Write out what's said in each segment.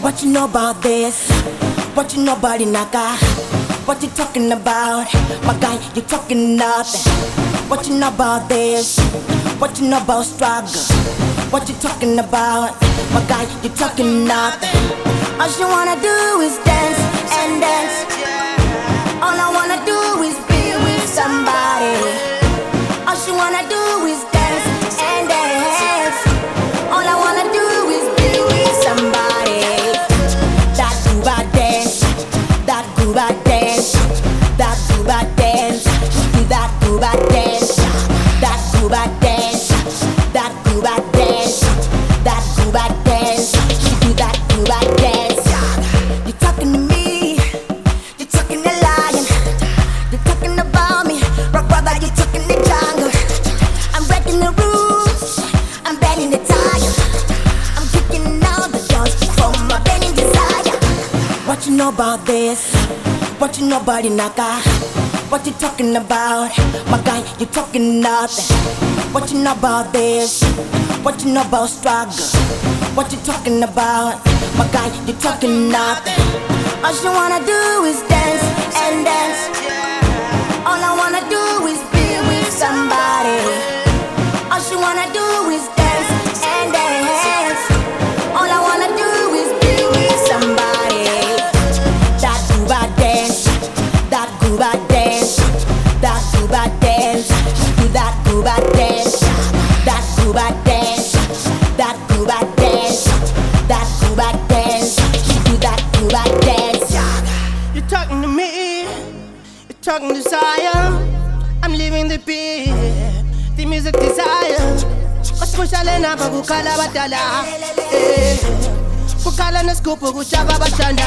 What you know about this? What you know about Inaka? What you talking about? My guy, you talking nothing. What you know about this? What you know about struggle? What you talking about? My guy, you talking nothing. All you wanna do is dance and dance. All I wanna do is be with somebody. All you wanna do is dance and dance. All I wanna do is be with somebody. That Cuba dance, that Cuba dance, that Cuba dance, do that Cuba dance, that Cuba dance, that Cuba dance, that Cuba dance, do that Cuba dance. You talking to me, you talking to lion, you talking about me, rock brother, you talking the jungle. I'm breaking the rules, I'm bending the tire, I'm kicking all the doors from my burning desire. What you know about this? What you know about Inaka? What you talking about? My guy, you talking nothing. What you know about this? What you know about struggle? What you talking about? My guy, you talking nothing. All you wanna do is dance and dance. All I wanna do is be with somebody. All you wanna do is dance and dance. All I wanna do is be with somebody. That Cuba dance, that Cuba dance, that Cuba dance, do that Cuba dance, that Cuba dance, that Cuba dance, that Cuba dance, do that Cuba dance. You're talking to me, you're talking to Zion. I'm living the beat, the music desire. Ospushale na bakukala batala, kukala na skupu kuchaba bashanda.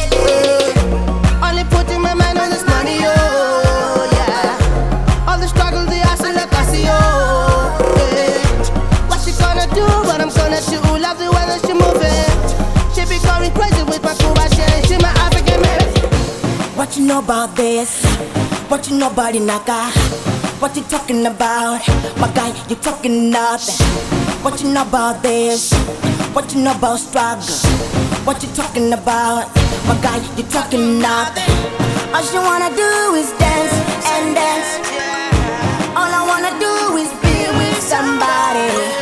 Only putting my mind on this money, oh yeah. All the struggle, the hustle, the Casio, yeah. What she gonna do? What I'm gonna do? Love the way that she moving. She be going crazy with my Cuba shit. She my African man. What you know about this? What you know about Inaka? What you talking about? My guy, you talking nothing. What you know about this? What you know about struggle? What you talking about? My guy, you talking nothing. All you wanna do is dance and dance. All I wanna do is be with somebody.